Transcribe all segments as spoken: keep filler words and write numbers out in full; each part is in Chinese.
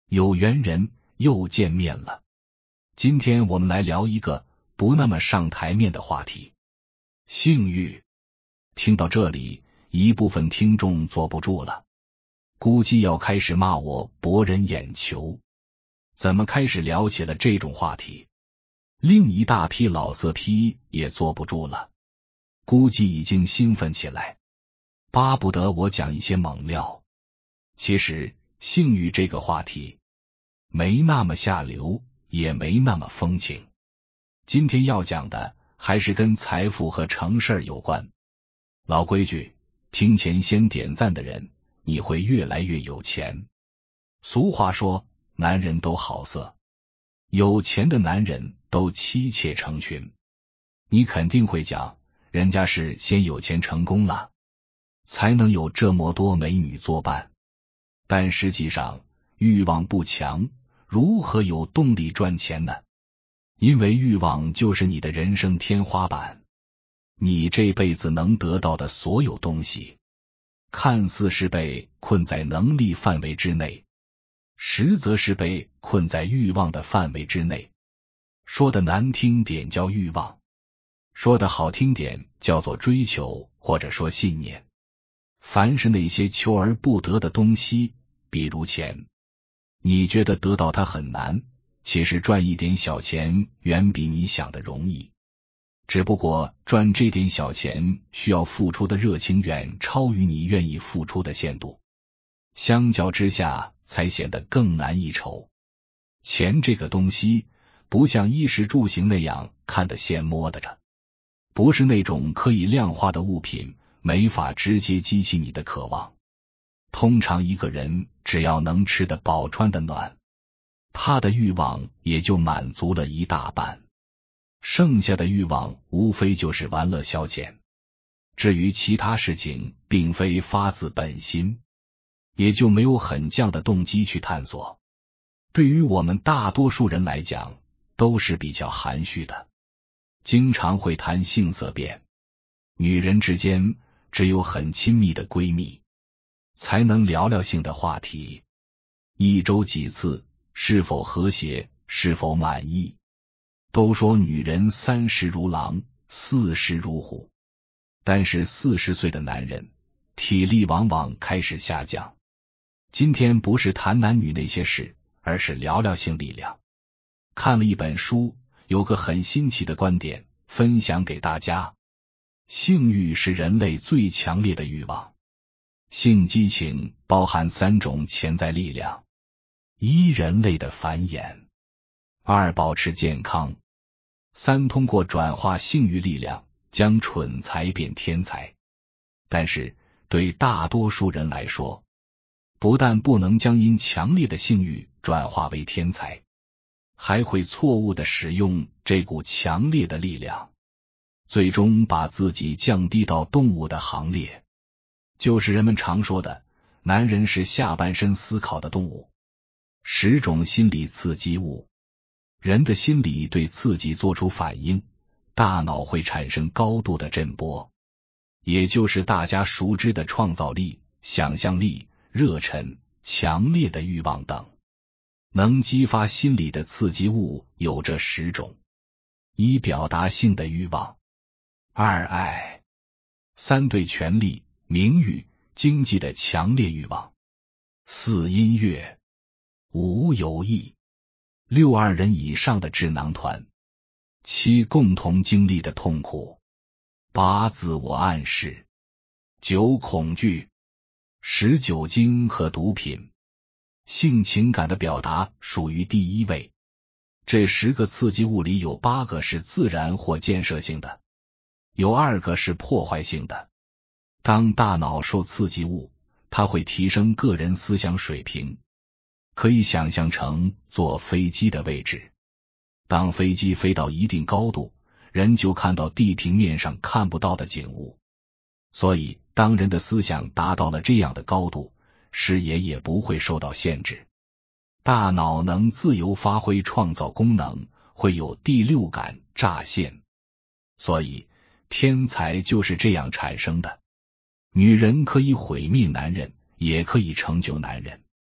有缘人又见面了。今天我们来聊一个不那么上台面的话题——性欲。听到这里，一部分听众坐不住了，估计要开始骂我博人眼球。怎么开始聊起了这种话题？另一大批老色批也坐不住了，估计已经兴奋起来，巴不得我讲一些猛料。其实性欲这个话题没那么下流，也没那么风情。今天要讲的还是跟财富和成事有关。老规矩，听前先点赞的人，你会越来越有钱。俗话说，男人都好色，有钱的男人都妻妾成群。你肯定会讲，人家是先有钱成功了，才能有这么多美女作伴。但实际上，欲望不强，如何有动力赚钱呢？因为欲望就是你的人生天花板，你这辈子能得到的所有东西，看似是被困在能力范围之内，实则是被困在欲望的范围之内。说的难听点叫欲望，说的好听点叫做追求，或者说信念。凡是那些求而不得的东西，比如钱，你觉得得到它很难，其实赚一点小钱远比你想的容易。只不过赚这点小钱需要付出的热情远超于你愿意付出的限度，相较之下才显得更难一筹。钱这个东西不像衣食住行那样看得见摸得着，不是那种可以量化的物品，没法直接激起你的渴望。通常一个人只要能吃得饱穿得暖，他的欲望也就满足了一大半，剩下的欲望无非就是玩乐消遣。至于其他事情并非发自本心，也就没有很犟的动机去探索。对于我们大多数人来讲，都是比较含蓄的，经常会谈性色变。女人之间只有很亲密的闺蜜才能聊聊性的话题，一周几次，是否和谐，是否满意。都说女人三十如狼，四十如虎，但是四十岁的男人体力往往开始下降。今天不是谈男女那些事，而是聊聊性力量。看了一本书，有个很新奇的观点，分享给大家。性欲是人类最强烈的欲望。性激情包含三种潜在力量：一、人类的繁衍；二、保持健康；三、通过转化性欲力量将蠢才变天才。但是对大多数人来说，不但不能将因强烈的性欲转化为天才，还会错误地使用这股强烈的力量，最终把自己降低到动物的行列。就是人们常说的，男人是下半身思考的动物。十种心理刺激物。人的心理对刺激做出反应，大脑会产生高度的震波，也就是大家熟知的创造力、想象力、热忱、强烈的欲望等。能激发心理的刺激物有这十种：一、表达性的欲望；二、爱；三、对权力、名誉、经济的强烈欲望；四、音乐；五、友谊；六、二人以上的智囊团；七、共同经历的痛苦；八、自我暗示；九、恐惧；十、酒精和毒品。性情感的表达属于第一位。这十个刺激物里有八个是自然或建设性的，有二个是破坏性的。当大脑受刺激物，它会提升个人思想水平。可以想象成坐飞机的位置，当飞机飞到一定高度，人就看到地平面上看不到的景物。所以当人的思想达到了这样的高度，视野也不会受到限制，大脑能自由发挥创造功能，会有第六感乍现。所以天才就是这样产生的。女人可以毁灭男人，也可以成就男人。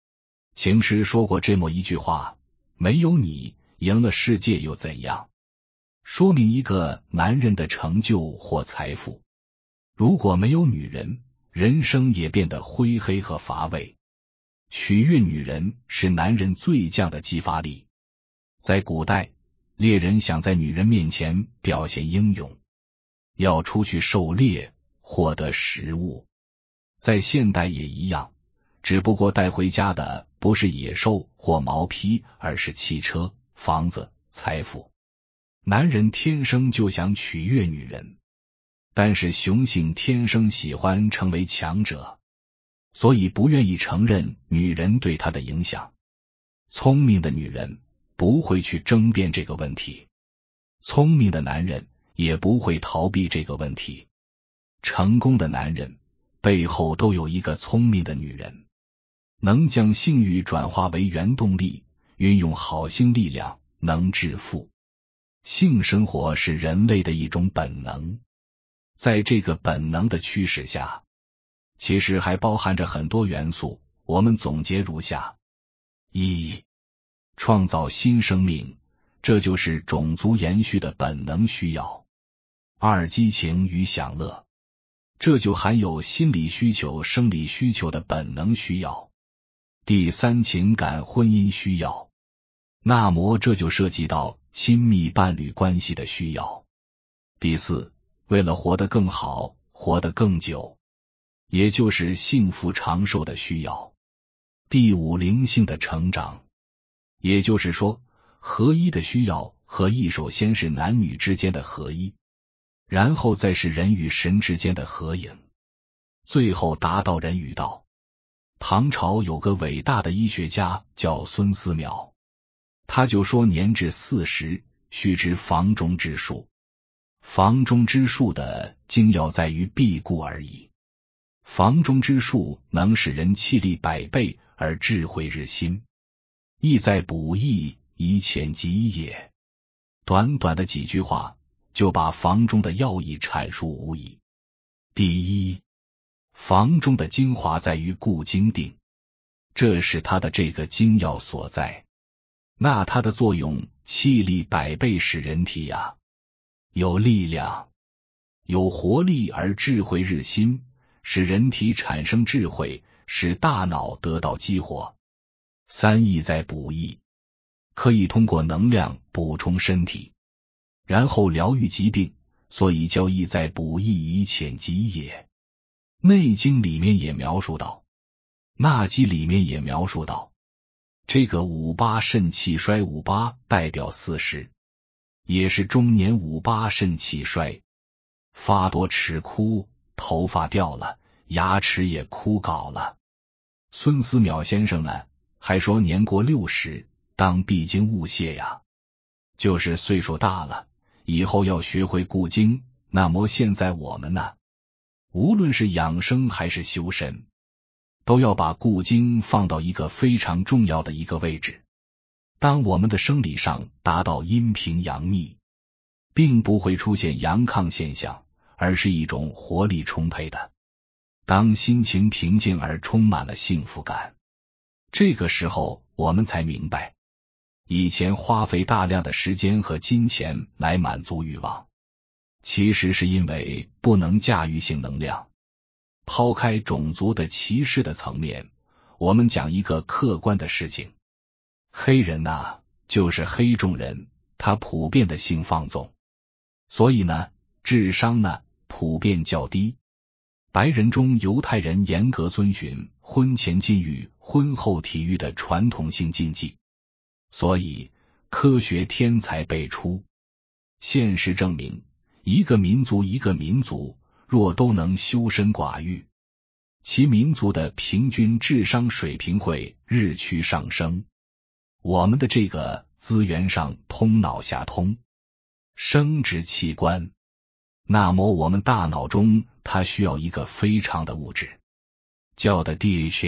情诗说过这么一句话，没有你，赢了世界又怎样？说明一个男人的成就或财富。如果没有女人，人生也变得灰黑和乏味。取悦女人是男人最强的激发力。在古代，猎人想在女人面前表现英勇，要出去狩猎，获得食物。在现代也一样，只不过带回家的不是野兽或毛坯，而是汽车、房子、财富。男人天生就想取悦女人，但是雄性天生喜欢成为强者，所以不愿意承认女人对他的影响。聪明的女人不会去争辩这个问题，聪明的男人也不会逃避这个问题。成功的男人背后都有一个聪明的女人，能将性欲转化为原动力，运用好性力量，能致富。性生活是人类的一种本能，在这个本能的驱使下，其实还包含着很多元素，我们总结如下：一、创造新生命，这就是种族延续的本能需要。二、激情与享乐，这就含有心理需求、生理需求的本能需要。第三、情感婚姻需要，那么这就涉及到亲密伴侣关系的需要。第四，为了活得更好，活得更久，也就是幸福长寿的需要。第五，灵性的成长，也就是说合一的需要。合一首先是男女之间的合一，然后再是人与神之间的合影，最后达到人与道。唐朝有个伟大的医学家叫孙思邈，他就说年至四十，须知房中之术。房中之术的精要在于辟故而已。房中之术能使人气力百倍而智慧日新，意在补益，以浅及也。短短的几句话就把房中的要义阐述无疑。第一，房中的精华在于固精定，这是它的这个精要所在。那它的作用气力百倍，使人体呀有力量，有活力而智慧日新，使人体产生智慧，使大脑得到激活。三、意在补益，可以通过能量补充身体，然后疗愈疾病，所以叫意在补益，以浅及也。内经里面也描述到，纳经里面也描述到，这个五八肾气衰，五八代表四十，也是中年五八肾气衰，发多齿枯，头发掉了，牙齿也枯槁了。孙思邈先生呢，还说年过六十，当闭经勿泄呀，就是岁数大了，以后要学会固精。那么现在我们呢，无论是养生还是修身，都要把固精放到一个非常重要的一个位置。当我们的生理上达到阴平阳密，并不会出现阳亢现象，而是一种活力充沛的。当心情平静而充满了幸福感，这个时候我们才明白，以前花费大量的时间和金钱来满足欲望，其实是因为不能驾驭性能量。抛开种族的歧视的层面，我们讲一个客观的事情，黑人呐、啊，就是黑种人，他普遍的性放纵，所以呢，智商呢普遍较低。白人中犹太人严格遵循婚前禁欲、婚后体育的传统性禁忌，所以科学天才辈出。现实证明，一个民族一个民族若都能修身寡欲，其民族的平均智商水平会日趋上升。我们的这个资源上通脑下通生殖器官，那么我们大脑中它需要一个非常的物质，叫的 D H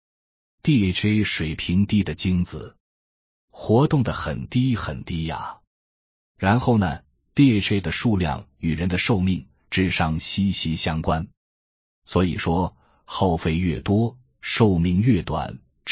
A。D H A 水平低的精子活动的很低很低呀。然后呢， D H A 的数量与人的寿命、智商息息相关。所以说，耗费越多，寿命越短，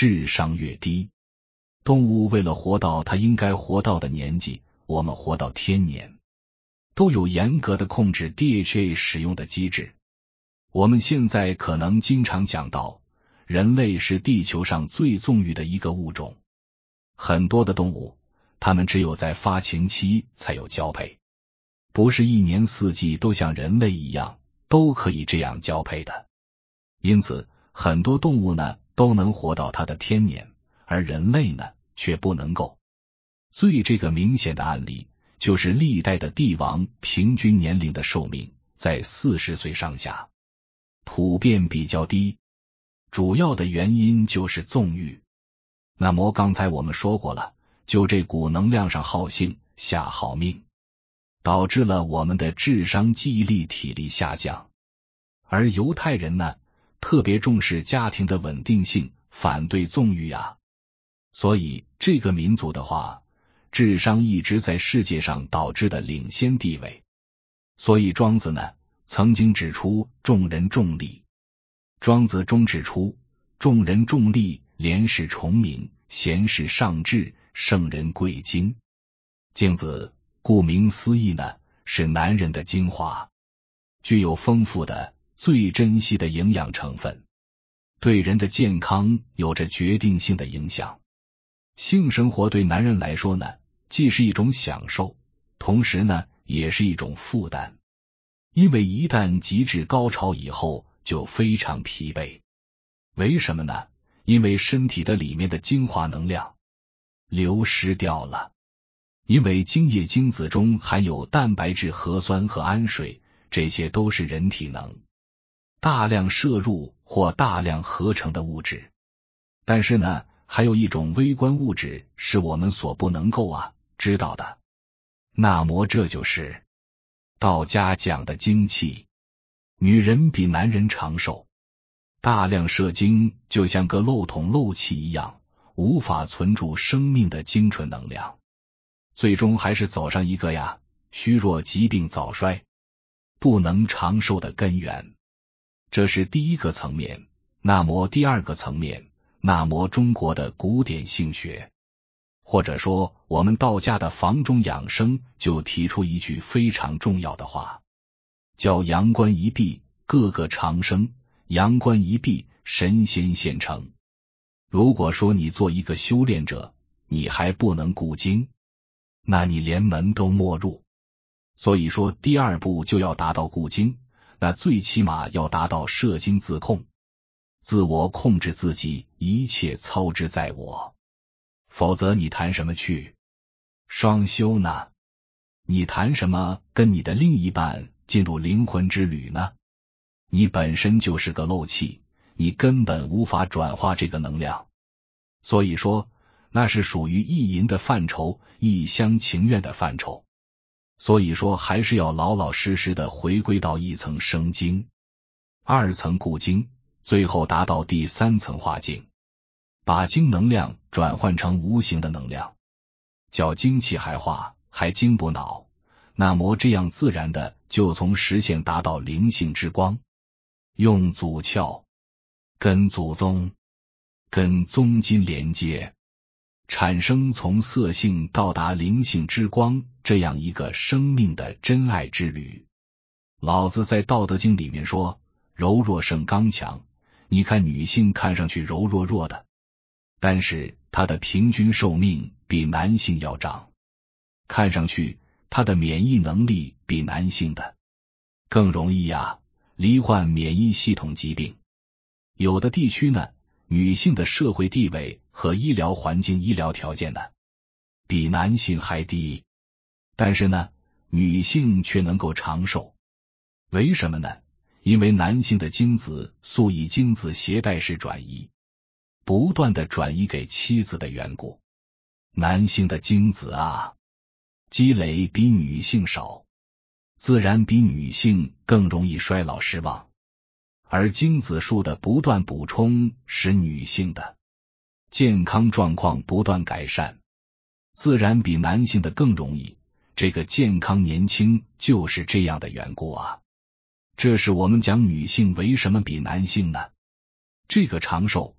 智商越低。动物为了活到它应该活到的年纪，我们活到天年，都有严格的控制 D H A 使用的机制。我们现在可能经常讲到，人类是地球上最纵欲的一个物种。很多的动物，它们只有在发情期才有交配，不是一年四季都像人类一样都可以这样交配的。因此，很多动物呢都能活到它的天年，而人类呢却不能够。最这个明显的案例就是历代的帝王平均年龄的寿命在四十岁上下，普遍比较低，主要的原因就是纵欲。那么刚才我们说过了，就这股能量上好性下好命，导致了我们的智商、记忆力、体力下降。而犹太人呢，特别重视家庭的稳定性，反对纵欲啊。所以这个民族的话，智商一直在世界上导致的领先地位。所以庄子呢，曾经指出重人重利。庄子中指出，重人重利，廉士崇名，贤士尚志，圣人贵精。精子顾名思义呢，是男人的精华，具有丰富的、最珍惜的营养成分，对人的健康有着决定性的影响。性生活对男人来说呢，既是一种享受，同时呢，也是一种负担。因为一旦极致高潮以后，就非常疲惫。为什么呢？因为身体的里面的精华能量流失掉了。因为精液精子中含有蛋白质、核酸和氨水，这些都是人体能大量摄入或大量合成的物质。但是呢，还有一种微观物质是我们所不能够啊知道的。那么这就是道家讲的精气。女人比男人长寿，大量射精就像个漏桶漏气一样，无法存住生命的精纯能量，最终还是走上一个呀虚弱、疾病、早衰、不能长寿的根源。这是第一个层面。那么第二个层面，那么中国的古典性学，或者说我们道家的房中养生，就提出一句非常重要的话，叫阳关一闭，个个长生；阳关一闭，神仙现成。如果说你做一个修炼者，你还不能固精，那你连门都莫入。所以说第二步就要达到固精，那最起码要达到摄精自控，自我控制自己，一切操之在我。否则你谈什么去双修呢？你谈什么跟你的另一半进入灵魂之旅呢？你本身就是个漏气，你根本无法转化这个能量。所以说那是属于意淫的范畴，一厢情愿的范畴。所以说还是要老老实实的回归到一层生精，二层固精，最后达到第三层化精，把精能量转换成无形的能量，叫精气还化，还精补脑。那么这样自然的就从实现达到灵性之光，用祖窍跟祖宗跟宗筋连接，产生从色性到达灵性之光这样一个生命的真爱之旅。老子在道德经里面说，柔弱胜刚强。你看女性看上去柔弱弱的，但是她的平均寿命比男性要长，看上去她的免疫能力比男性的更容易呀罹患免疫系统疾病。有的地区呢，女性的社会地位和医疗环境、医疗条件呢，比男性还低，但是呢，女性却能够长寿。为什么呢？因为男性的精子素以精子携带式转移，不断的转移给妻子的缘故。男性的精子啊，积累比女性少，自然比女性更容易衰老失望。而精子数的不断补充，使女性的健康状况不断改善，自然比男性的更容易。这个健康年轻就是这样的缘故啊。这是我们讲女性为什么比男性呢？这个长寿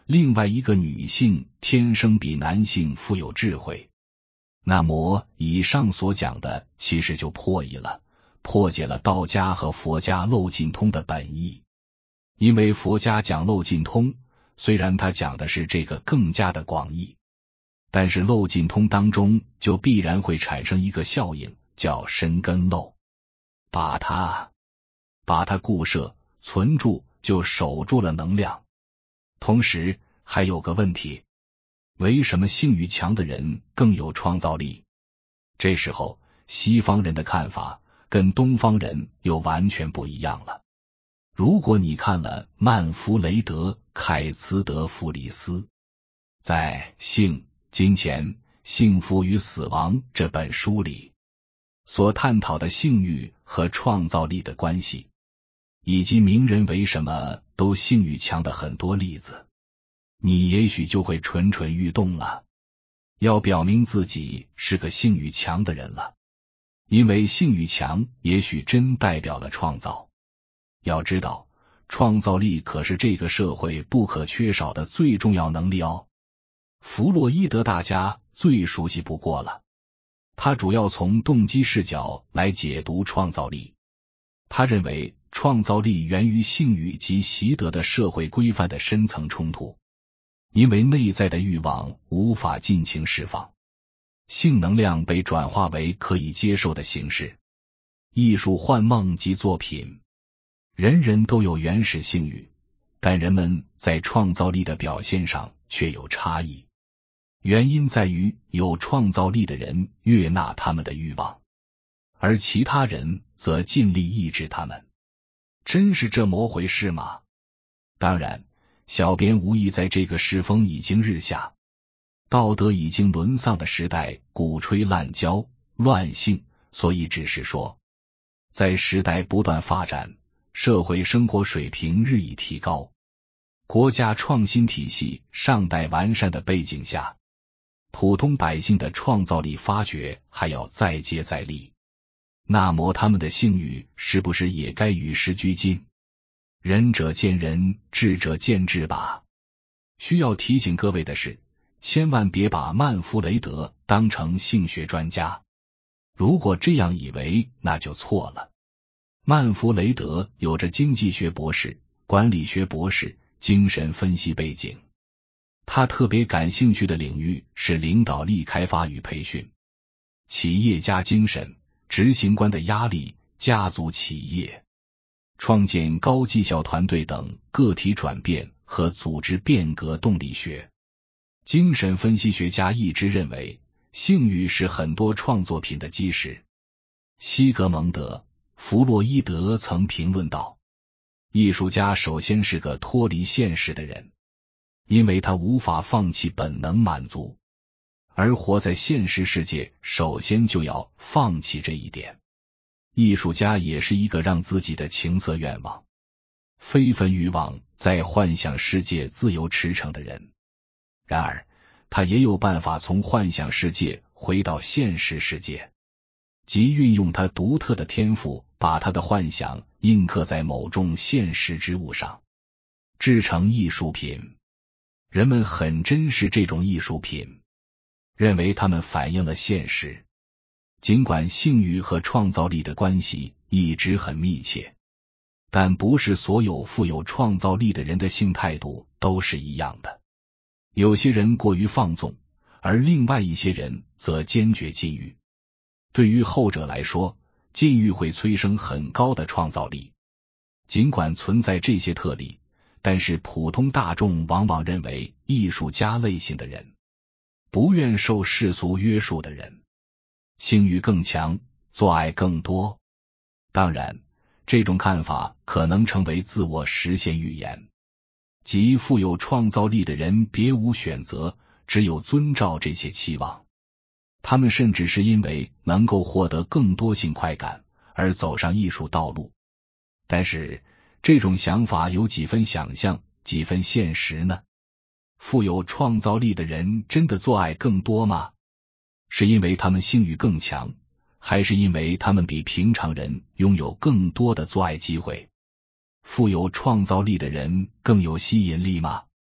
另外一个女性天生比男性富有智慧。那么以上所讲的其实就破译了，破解了道家和佛家漏尽通的本意。因为佛家讲漏尽通，虽然他讲的是这个更加的广义，但是漏尽通当中就必然会产生一个效应，叫深根漏，把它把它固摄存住，就守住了能量。同时还有个问题，为什么性欲强的人更有创造力？这时候西方人的看法跟东方人又完全不一样了。如果你看了曼弗雷德·凯茨德弗里斯在《性、金钱、幸福与死亡》这本书里所探讨的性欲和创造力的关系，以及名人为什么都性欲强的很多例子，你也许就会蠢蠢欲动了，要表明自己是个性欲强的人了。因为性欲强也许真代表了创造。要知道，创造力可是这个社会不可缺少的最重要能力哦。弗洛伊德大家最熟悉不过了，他主要从动机视角来解读创造力。他认为创造力源于性欲及习得的社会规范的深层冲突，因为内在的欲望无法尽情释放，性能量被转化为可以接受的形式。艺术幻梦及作品，人人都有原始性欲，但人们在创造力的表现上却有差异。原因在于有创造力的人悦纳他们的欲望，而其他人则尽力抑制他们。真是这么回事吗？当然，小编无意在这个世风已经日下，道德已经沦丧的时代鼓吹滥交、乱性，所以只是说，在时代不断发展，社会生活水平日益提高，国家创新体系尚待完善的背景下，普通百姓的创造力发掘还要再接再厉。那么他们的性欲是不是也该与时俱进？仁者见仁，智者见智吧。需要提醒各位的是，千万别把曼弗雷德当成性学专家，如果这样以为，那就错了。曼弗雷德有着经济学博士、管理学博士、精神分析背景，他特别感兴趣的领域是领导力开发与培训、企业家精神、执行官的压力、家族企业、创建高绩效团队等个体转变和组织变革动力学。精神分析学家一直认为，性欲是很多创作品的基石。西格蒙德·弗洛伊德曾评论道，艺术家首先是个脱离现实的人，因为他无法放弃本能满足，而活在现实世界首先就要放弃这一点。艺术家也是一个让自己的情色愿望、非分欲望在幻想世界自由驰骋的人。然而，他也有办法从幻想世界回到现实世界，即运用他独特的天赋，把他的幻想印刻在某种现实之物上，制成艺术品。人们很珍视这种艺术品，认为它们反映了现实。尽管性欲和创造力的关系一直很密切，但不是所有富有创造力的人的性态度都是一样的。有些人过于放纵，而另外一些人则坚决禁欲。对于后者来说，禁欲会催生很高的创造力。尽管存在这些特例，但是普通大众往往认为艺术家类型的人，不愿受世俗约束的人，性欲更强，做爱更多。当然，这种看法可能成为自我实现预言，即富有创造力的人别无选择，只有遵照这些期望。他们甚至是因为能够获得更多性快感而走上艺术道路。但是，这种想法有几分想象，几分现实呢？富有创造力的人真的做爱更多吗？是因为他们性欲更强，还是因为他们比平常人拥有更多的做爱机会？富有创造力的人更有吸引力吗？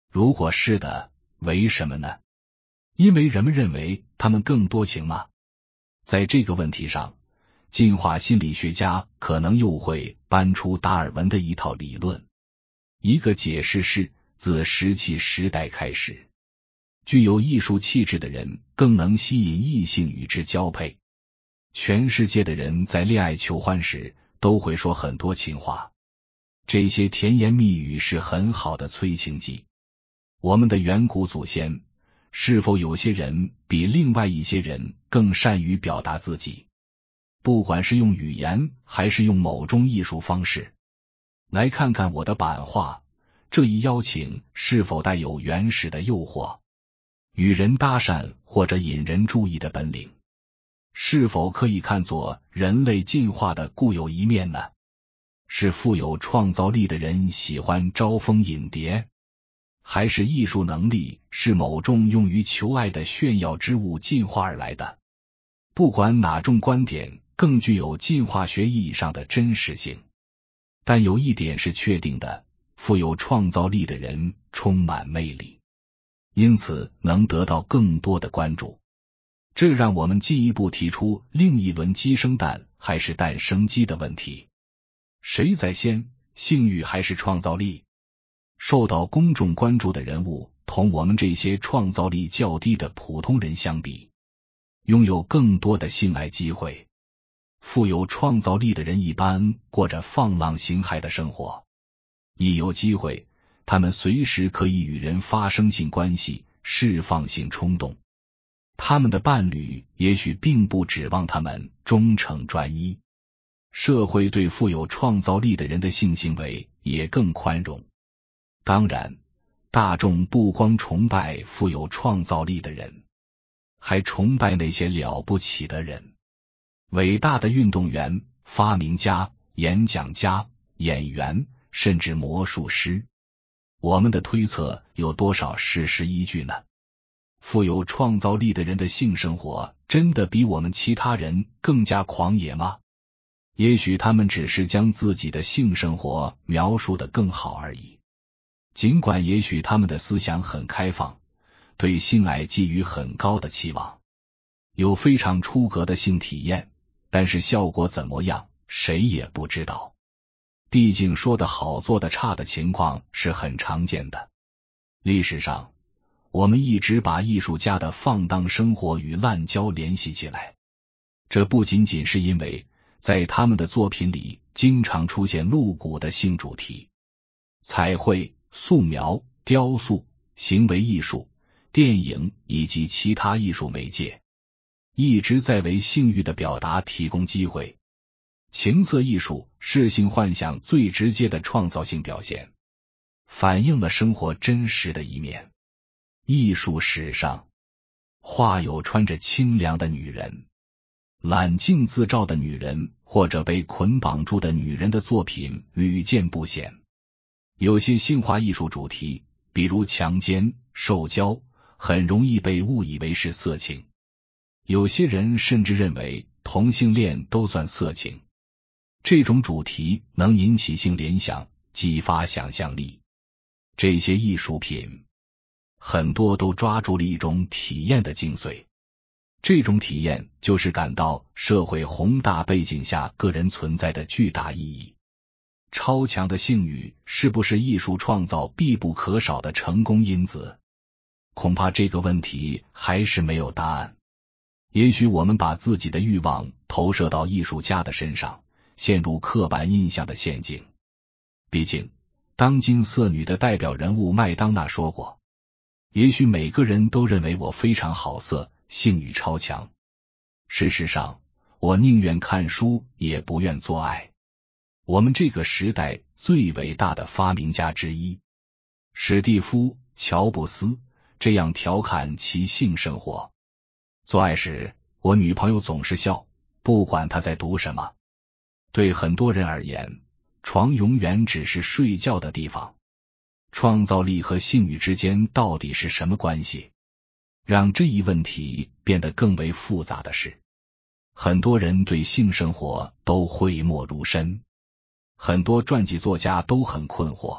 如果是的，为什么呢？因为人们认为他们更多情吗？在这个问题上，进化心理学家可能又会搬出达尔文的一套理论。一个解释是，自石器时代开始，具有艺术气质的人更能吸引异性与之交配。全世界的人在恋爱求欢时都会说很多情话，这些甜言蜜语是很好的催情剂。我们的远古祖先，是否有些人比另外一些人更善于表达自己？不管是用语言还是用某种艺术方式。来看看我的版画，这一邀请是否带有原始的诱惑，与人搭讪或者引人注意的本领？是否可以看作人类进化的固有一面呢？是富有创造力的人喜欢招蜂引蝶，还是艺术能力是某种用于求爱的炫耀之物进化而来的？不管哪种观点更具有进化学意义上的真实性，但有一点是确定的，富有创造力的人充满魅力，因此能得到更多的关注。这让我们进一步提出另一轮鸡生蛋还是蛋生鸡的问题。谁在先，性欲还是创造力？受到公众关注的人物同我们这些创造力较低的普通人相比，拥有更多的性爱机会。富有创造力的人一般过着放浪形骸的生活，一有机会，他们随时可以与人发生性关系，释放性冲动。他们的伴侣也许并不指望他们忠诚专一。社会对富有创造力的人的性行为也更宽容。当然，大众不光崇拜富有创造力的人，还崇拜那些了不起的人。伟大的运动员、发明家、演讲家、演员，甚至魔术师。我们的推测有多少事实依据呢？富有创造力的人的性生活真的比我们其他人更加狂野吗？也许他们只是将自己的性生活描述得更好而已。尽管也许他们的思想很开放，对性爱寄予很高的期望，有非常出格的性体验，但是效果怎么样，谁也不知道。毕竟说得好做得差的情况是很常见的。历史上，我们一直把艺术家的放荡生活与滥交联系起来，这不仅仅是因为在他们的作品里经常出现露骨的性主题。彩绘、素描、雕塑、行为艺术、电影以及其他艺术媒介一直在为性欲的表达提供机会。情色艺术是性幻想最直接的创造性表现，反映了生活真实的一面。艺术史上，画有穿着清凉的女人、揽镜自照的女人或者被捆绑住的女人的作品屡见不鲜。有些性化艺术主题，比如强奸、受教，很容易被误以为是色情。有些人甚至认为同性恋都算色情。这种主题能引起性联想，激发想象力。这些艺术品很多都抓住了一种体验的精髓，这种体验就是感到社会宏大背景下个人存在的巨大意义。超强的性欲是不是艺术创造必不可少的成功因子？恐怕这个问题还是没有答案。也许我们把自己的欲望投射到艺术家的身上，陷入刻板印象的陷阱。毕竟，当今色女的代表人物麦当娜说过，也许每个人都认为我非常好色，性欲超强。事实上，我宁愿看书也不愿做爱。我们这个时代最伟大的发明家之一，史蒂夫·乔布斯这样调侃其性生活：做爱时，我女朋友总是笑，不管她在读什么。对很多人而言，床永远只是睡觉的地方。创造力和性欲之间到底是什么关系？让这一问题变得更为复杂的是，很多人对性生活都讳莫如深。很多传记作家都很困惑，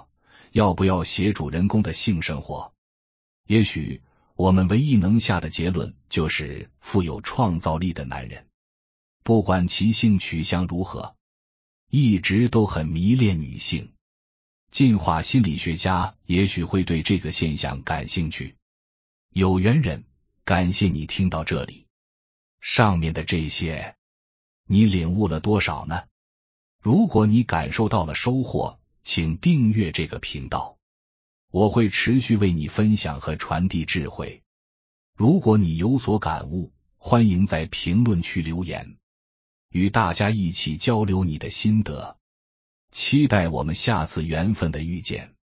要不要写主人公的性生活？也许我们唯一能下的结论就是富有创造力的男人，不管其性取向如何，一直都很迷恋女性。进化心理学家也许会对这个现象感兴趣。有缘人，感谢你听到这里。上面的这些，你领悟了多少呢？如果你感受到了收获，请订阅这个频道，我会持续为你分享和传递智慧。如果你有所感悟，欢迎在评论区留言，与大家一起交流你的心得。期待我们下次缘分的遇见。